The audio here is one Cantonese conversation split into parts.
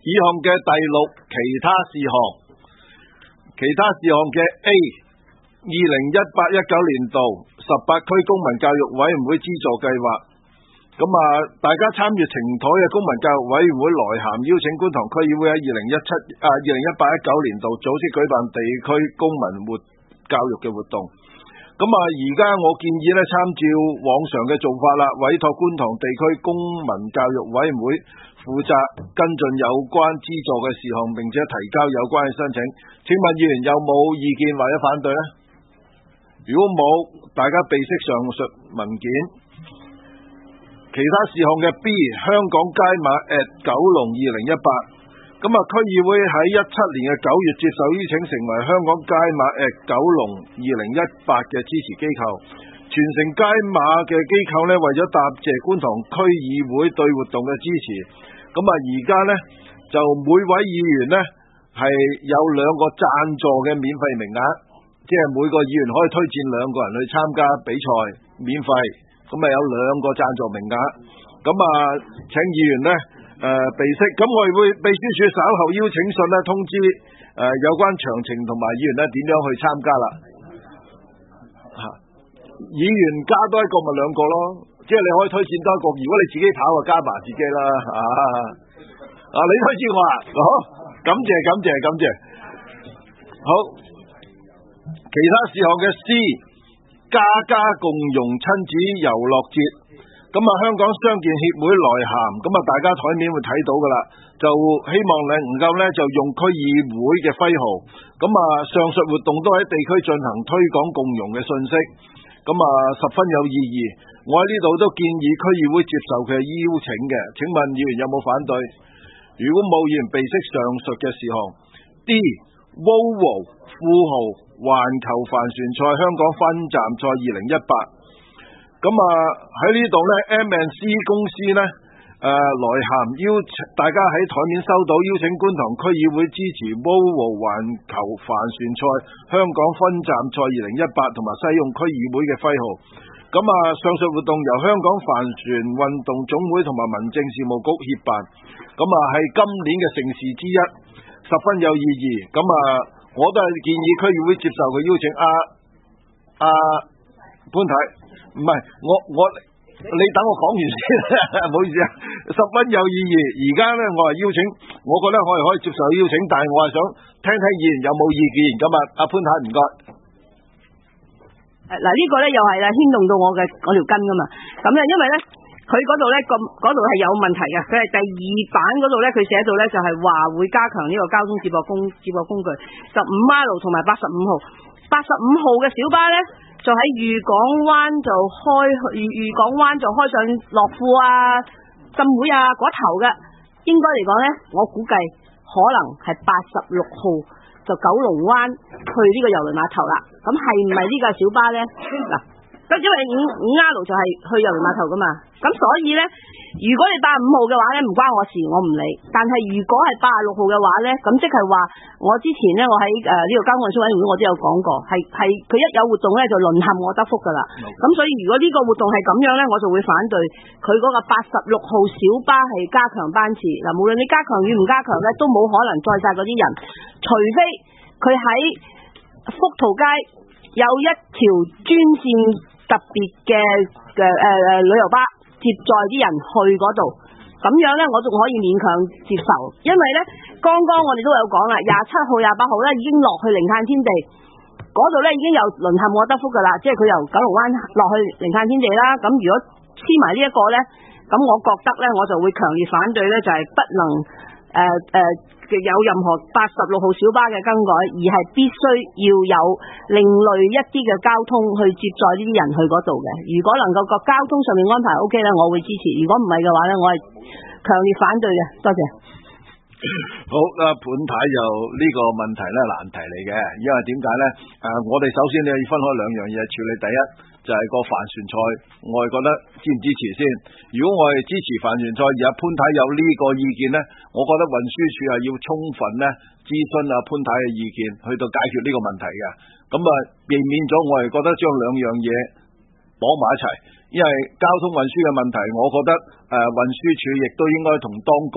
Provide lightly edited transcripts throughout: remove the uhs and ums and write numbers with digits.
項嘅第6其他事項，其他事項嘅 A 2018-19年度18區公民教育委員會資助計劃。咁大家參與呈台嘅公民教育委員會來函邀請觀塘區議會喺2018-19年度組織舉辦地區公民教育嘅活動。咁而家我建議參照往常嘅做法啦，委託觀塘地區公民教育委員會負責跟進有關資助嘅事項，並且提交有關嘅申請。請問議員有冇意見或者反對呢？如果冇，大家備悉上述文件。其他事項嘅 B 香港街馬 at 九龍2018。咁區議會喺17年嘅9月接受邀請，成為香港街馬 at 九龍2018嘅支持機構。全城街馬嘅機構為咗答謝觀塘區議會對活動嘅支持，咁而家就每位議員係有2個贊助嘅免費名額，即係每個議員可以推薦2個人去參加比賽，免費。咁有2個贊助名額。咁請議員備悉。咁我哋會秘書處稍後邀請信通知有關詳情同埋議員點樣去參加啦。議員加多1個咪2個咯，即係你可以推薦多1個。如果你自己跑就加埋自己啦。你推薦我好，感謝。好，其他事項嘅 C 家家共融親子遊樂節。香港傷健協會來函，大家台面會睇到噶啦，就希望能夠就用區議會嘅徽號。上述活動都喺地區進行推廣共融嘅信息，十分有意義。我喺呢度都建議區議會接受佢嘅邀請嘅。請問議員有冇反對？如果冇，議員備悉上述嘅事項。D Volvo 富豪環球帆船賽香港分站賽2018。喺呢度M&C 公司來函邀請大家喺台面收到邀請觀塘區議會支持 Volvo 環球帆船賽香港分站賽2018同埋使用區議會嘅徽號。上述活動由香港帆船運動總會同埋民政事務局協辦，係今年嘅盛事之一，十分有意義。我都係建議區議會接受佢邀請。潘太，唔係你等我講完先，唔好意思啊，十分有意義。而家我係邀請，我覺得我係可以接受邀請，但係我係想聽聽議員有冇意見。阿潘太唔該。 呢個又係牽動到我條筋噶嘛。因為佢嗰度係有問題嘅，佢係第2版嗰度佢寫到就係話會加強呢個交通接駁工具15馬路同埋85號嘅小巴就喺裕港灣就開上樂富浸會嗰頭嘅，應該嚟講我估計可能係86號就九龍灣去呢個郵輪碼頭啦。咁係唔係呢個小巴因為5R就係去郵輪碼頭噶嘛，咁所以如果你85號嘅話唔關我事，我唔理。但係如果係86號嘅話咁即係話我之前我喺呢個交通運輸委員會我都有講過，係佢一有活動就淪陷我德福噶啦。咁所以如果呢個活動係咁樣我就會反對佢嗰個86號小巴係加強班次。無論你加強與唔加強都冇可能載晒嗰啲人，除非佢喺福淘街有一條專線特別嘅旅遊巴接載啲人去嗰度，咁樣我仲可以勉強接受。因為剛剛我哋都有講啦，27號、28號已經落去零碳天地嗰度已經有淪陷我德福噶啦，即係佢由九龍灣落去零碳天地啦。咁如果黐埋呢一個咁我覺得我就會強烈反對就係不能有任何86號小巴嘅更改，而係必須要有另類一啲嘅交通去接載呢啲人去嗰度嘅。如果能夠個交通上面安排 OK 我會支持；如果唔係嘅話我係強烈反對嘅。多謝。 好，潘太就呢個問題難題嚟嘅，因為點解我哋首先你要分開2樣嘢處理。第一就係個帆船賽，我係覺得支唔支持先。如果我係支持帆船賽，而潘太有呢個意見我覺得運輸署係要充分諮詢潘太嘅意見，去到解決呢個問題嘅。避免咗我係覺得將2樣嘢綁埋一齊，因為交通運輸嘅問題，我覺得運輸署亦都應該同當局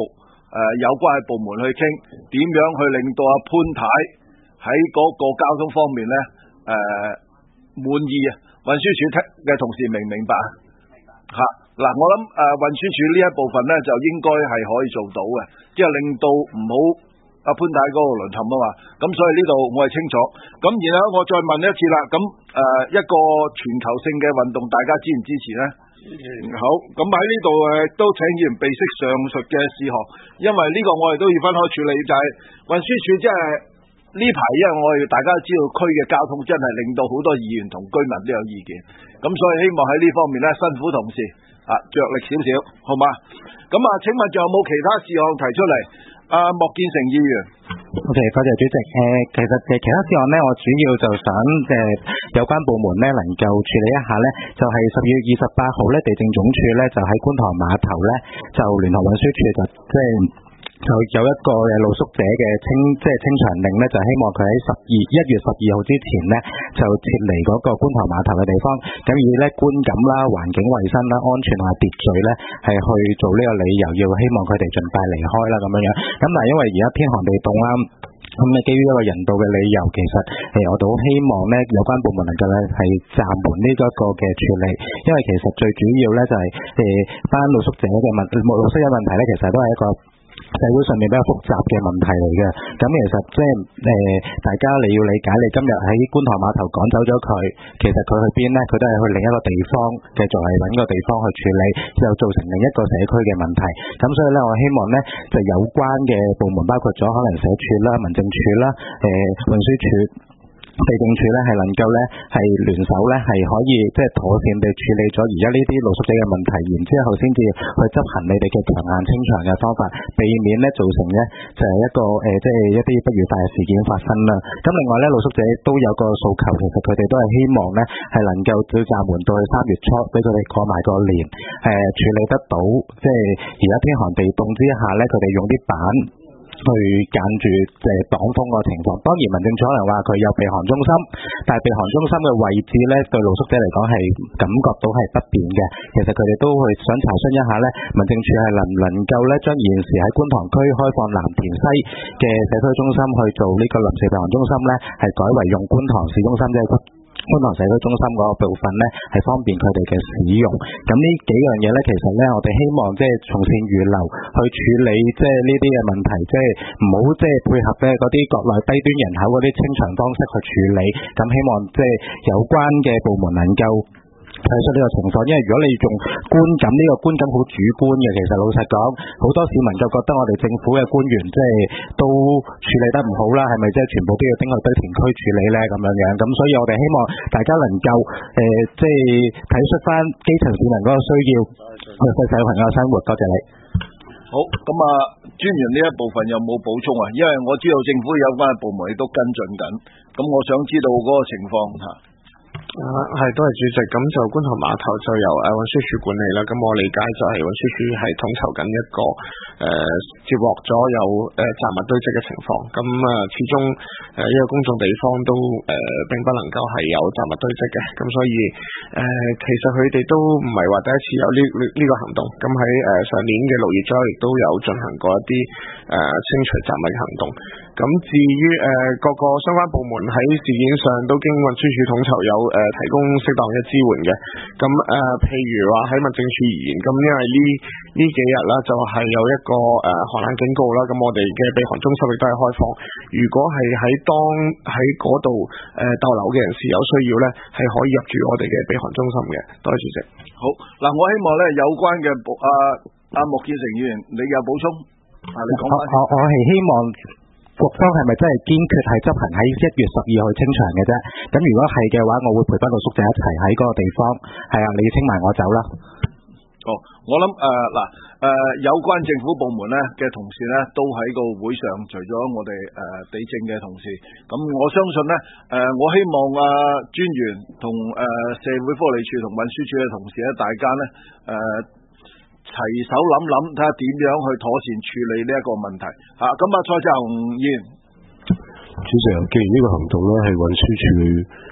有關嘅部門去傾點樣去令到阿潘太喺嗰個交通方面咧滿意啊。運輸署嘅同事明唔明白嚇？嗱，我諗運輸署呢一部分咧就應該係可以做到嘅，即係令到唔好阿潘太嗰個淪陷啊嘛。咁所以呢度我係清楚。咁然後我再問一次啦，咁一個全球性嘅運動，大家支唔支持咧？好，咁喺呢度都請議員備悉上述嘅事項，因為呢個我哋都要分開處理，就係運輸署即係呢排，因為我哋大家都知道區嘅交通真係令到好多議員同居民都有意見，咁所以希望喺呢方面咧辛苦同事着力少少，好嘛？咁請問仲有冇其他事項提出嚟？莫建成議員。 OK， 多謝主席。其實其他事項呢，我主要就想有關部門呢能夠處理一下呢，就係12月28號呢，地政總署呢就喺觀塘碼頭呢就聯合運輸署就有一個露宿者嘅清場令呢，就希望佢喺1月12號之前呢就撤離嗰個觀塘碼頭嘅地方，咁以呢觀感啦、環境衛生啦、安全同埋秩序呢係去做呢個理由，要希望佢哋盡快離開啦咁樣樣。咁但係因為而家天寒地凍啦，咁基於一個人道嘅理由，其實我都好希望呢有關部門能夠咧係暫緩呢一個嘅處理，因為其實最主要呢就係班露宿者嘅露宿者問題呢，其實都係一個社會上面比較複雜嘅問題嚟嘅。咁其實大家你要理解，你今日喺觀塘碼頭趕走咗佢，其實佢去邊呢？佢都係去另一個地方，繼續係揾個地方去處理，又造成另一個社區嘅問題。咁所以呢，我希望呢就有關嘅部門，包括咗可能社署啦、民政署啦、運輸署、地政署咧係能夠咧係聯手咧係可以妥善地處理咗而家呢啲露宿者嘅問題，然之後先至去執行你哋嘅強硬清場嘅方法，避免咧造成咧就係一個一啲不愉快嘅事件發生啦。咁另外咧，露宿者都有個訴求，其實佢哋都係希望咧係能夠要暫緩到去3月初，俾佢哋過埋個年，處理得到，即係而家天寒地凍之下咧，佢哋用啲板去間住擋風個情況。當然民政處可能話佢有避寒中心，但係避寒中心嘅位置咧對露宿者嚟講係感覺到係不便嘅。其實佢哋都會想查詢一下咧，民政處係能唔能夠咧將現時喺觀塘區開放藍田西嘅社區中心去做呢個臨時避寒中心咧，係改為用觀塘市中心，即係觀塘社區中心嗰個部分呢，係方便佢哋嘅使用。咁呢幾樣嘢呢，其實呢，我哋希望從善如流去處理呢啲嘅問題，唔好配合嗰啲國內低端人口嗰啲清場方式去處理。咁希望有關嘅部門能夠睇出呢個情況，因為如果你用觀感，呢個觀感好主觀嘅，其實老實講，好多市民就覺得我哋政府嘅官員都處理得唔好啦，係咪全部都要拎去堆填區處理呢？咁樣樣，咁所以我哋希望大家能夠睇出翻基層市民嗰個需要，去細朋友嘅生活。多謝你。 好，咁專員呢一部分有冇補充啊？因為我知道政府有關嘅部門亦都跟進緊，咁我想知道嗰個情況嚇。 係，多謝主席。咁就觀塘碼頭就由運輸署管理啦。咁我理解就係運輸署係統籌緊一個接獲咗有雜物堆積嘅情況。咁始終呢個公眾地方都並不能夠係有雜物堆積嘅。咁所以其實佢哋都唔係話第一次有呢個行動。咁喺上年嘅6月左右亦都有進行過一啲清除雜物嘅行動。咁至於各個相關部門喺事件上都經運輸署統籌有提供適當嘅支援嘅。咁譬如話喺民政處而言，咁因為呢幾日啦，就係有一個寒冷警告啦。咁我哋嘅避寒中心亦都係開放。如果係喺嗰度逗留嘅人士有需要咧，係可以入住我哋嘅避寒中心嘅。多謝主席。 好嗱，我希望咧有關嘅莫建成議員，你有補充你講翻。 我係希望局方係咪真係堅決係執行喺1月12號清場嘅啫？咁如果係嘅話，我會陪翻露宿者一齊喺嗰個地方。係啊，你要清埋我走啦。 我諗有關政府部門咧嘅同事咧，都喺個會上，除咗我哋地政嘅同事，咁我相信咧我希望專員同社會福利署同運輸署嘅同事咧，大家咧齊手諗睇下點樣去妥善處理呢一個問題嚇。咁蔡志雄議員， 主席，既然呢個行動咧係運輸署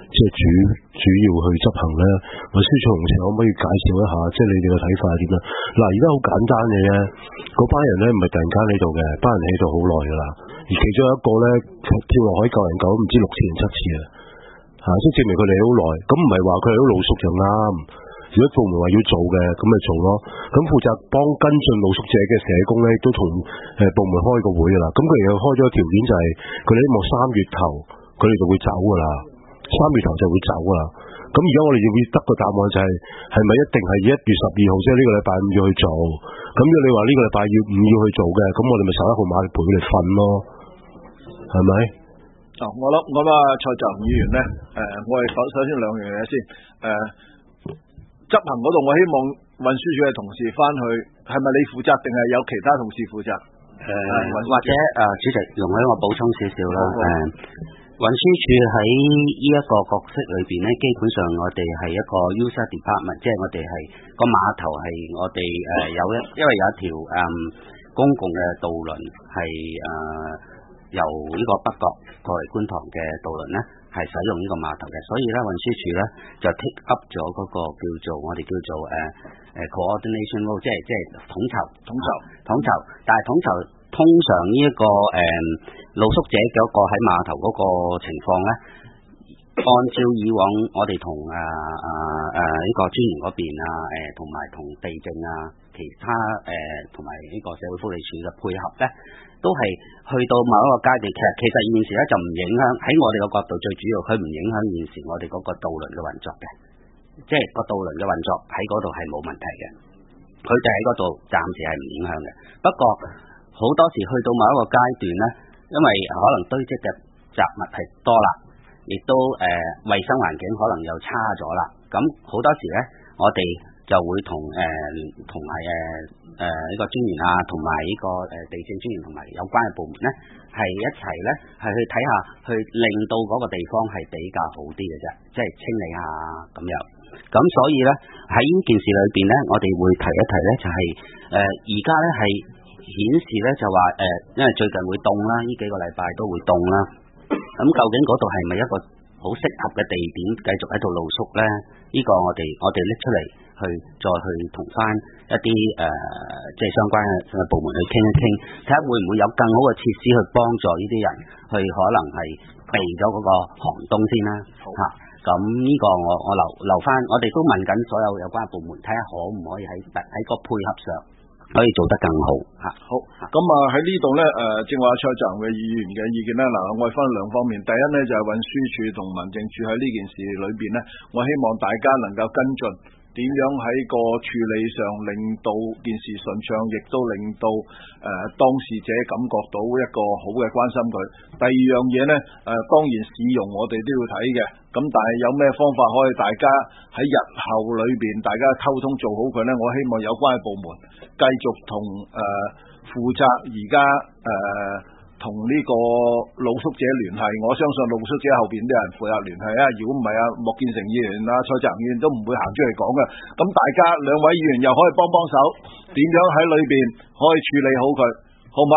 即係主要去執行咧？運輸署同事可唔可以介紹一下，即係你哋嘅睇法係點樣？嗱，而家好簡單嘅啫，嗰班人咧唔係突然間喺度嘅，班人喺度好耐噶啦。而其中一個咧跳落海救人救唔知6次定7次啊，即係證明佢哋好耐。咁唔係話佢哋好露宿就啱。如果部門話要做嘅，咁咪做咯。咁負責幫跟進露宿者嘅社工咧，都同部門開個會噶啦。咁佢哋又開咗條件，就係佢哋希望3月頭佢哋就會走噶啦。3月頭就會走噶啦。咁而家我哋要得個答案就係咪一定係1月12號，即係呢個禮拜5要去做？咁如果你話呢個禮拜5要去做嘅，咁我哋咪11號晚陪佢哋瞓咯，係咪？ 我諗蔡澤雄議員咧，我哋首先兩樣嘢先，執行嗰度我希望運輸署嘅同事翻去，係咪你負責定係有其他同事負責？ 或者主席容許我補充少少啦。運輸署喺呢一個角色裏邊咧，基本上我哋係一個 user department， 即係我哋係個碼頭係我哋因為有一條公共嘅渡輪係由呢個北角過嚟觀塘嘅渡輪咧，係使用呢個碼頭嘅，所以咧運輸署咧就 take up 咗嗰個我哋叫做coordination role， 即係統籌，但係統籌通常呢一個露宿者嗰個喺碼頭嗰個情況咧，按照以往我哋同呢個專員嗰邊同埋同地政其他同埋呢個社會福利署嘅配合咧，都係去到某一個階段，其實現時咧就唔影響，喺我哋個角度，最主要佢唔影響現時我哋嗰個渡輪嘅運作嘅，即係個渡輪嘅運作喺嗰度係冇問題嘅，佢哋喺嗰度暫時係唔影響嘅。不過好多時去到某一個階段咧，因為可能堆積嘅雜物係多啦，亦都衛生環境可能又差咗啦，咁好多時咧我哋就會同埋呢個專員同埋呢個地政專員同埋有關嘅部門咧，係一齊咧係去睇下，去令到嗰個地方係比較好啲嘅啫，即係清理下咁樣。咁所以咧喺呢件事裏邊咧，我哋會提一提咧，就係而家咧係顯示咧就話因為最近會凍啦，呢幾個禮拜都會凍啦。咁究竟嗰度係咪一個好適合嘅地點繼續喺度露宿咧？呢個我哋拎出嚟再去同翻一啲即係相關嘅部門去傾一傾，睇下會唔會有更好嘅設施去幫助呢啲人去可能係避咗嗰個寒冬先啦。嚇，咁呢個我留翻，我哋都問緊所有有關部門，睇下可唔可以喺個配合上可以做得更好嚇。 好，咁喺呢度咧正話蔡澤雄嘅議員嘅意見咧，我哋分兩方面。第一咧就係運輸署同民政處喺呢件事裏邊咧，我希望大家能夠跟進，點樣喺個處理上令到件事順暢，亦都令到當事者感覺到一個好嘅關心佢。第二樣嘢咧當然使用我哋都要睇嘅，咁但係有咩方法可以大家喺日後裏邊大家溝通做好佢咧？我希望有關嘅部門繼續同負責而家同呢個露宿者聯繫，我相信露宿者後邊都有人負責聯繫啊！如果唔係莫建成議員蔡澤雄議員都唔會行出嚟講嘅。咁大家兩位議員又可以幫手，點樣喺裏邊可以處理好佢，好嘛？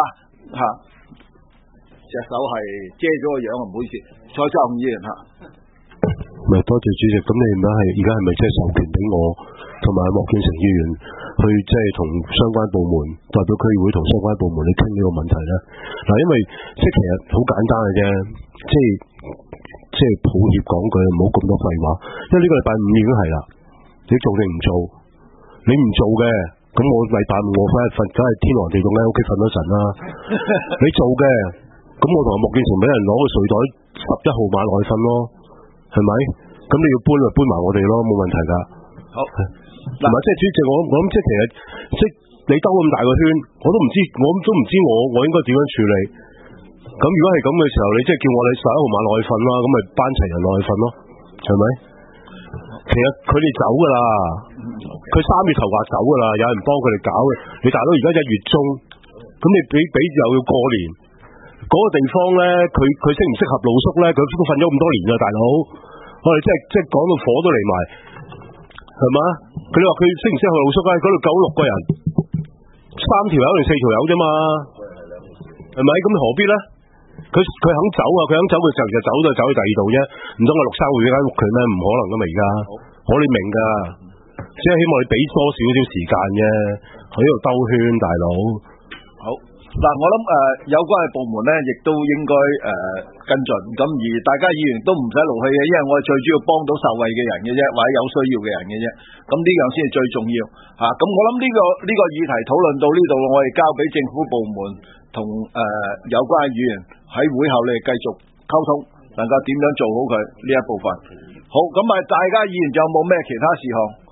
隻手係遮咗個樣，唔好意思，蔡澤雄議員咪多謝主席。咁你而家係咪即係授權俾我同埋莫建成議員去即係同相關部門代表區議會同相關部門去傾呢個問題咧？嗱，因為即係其實好簡單嘅啫，即係抱歉講句，唔好咁多廢話。因為呢個禮拜5已經係啦，你做定唔做？你唔做嘅，咁我禮拜5我翻去瞓，梗係天寒地凍喺屋企瞓多陣啦。你做嘅，咁我同莫建成俾人攞個睡袋11號晚落去瞓咯，係咪？咁你要搬就搬埋我哋咯，冇問題㗎。 好， 嗱，即係主席，我諗即係其實你兜咁大個圈，我都唔知我應該點樣處理。咁如果係咁嘅時候，你即係叫我哋11號晚落去瞓啦，咁咪班齊人落去瞓咯，係咪？其實佢哋走㗎啦，佢3月頭話走㗎啦，有人幫佢哋搞嘅。你大佬而家1月中，咁你俾又要過年，嗰個地方咧，佢適唔適合露宿咧？佢都瞓咗咁多年㗎，大佬，我哋即係講到火都嚟埋。係嘛？佢哋話佢識唔識去露宿啊？嗰度96個人，3條友定4條友啫嘛？係咪？咁何必咧？ 佢肯走啊，佢肯走嘅時候就走去第二度啫，唔通我陸生會俾間屋佢咩？唔可能噶嘛而家，我哋明噶，即係希望你俾多少少時間啫，喺度兜圈，大佬。 好。嗱，我諗有關嘅部門咧，亦都應該跟進。咁而大家議員都唔使勞氣嘅，因為我哋最主要幫到受惠嘅人嘅啫，或者有需要嘅人嘅啫。咁呢樣先係最重要嚇。咁我諗呢個議題討論到呢度，我哋交俾政府部門同有關嘅議員喺會後你哋繼續溝通，能夠點樣做好佢呢一部分。好，咁大家議員仲有冇咩其他事項？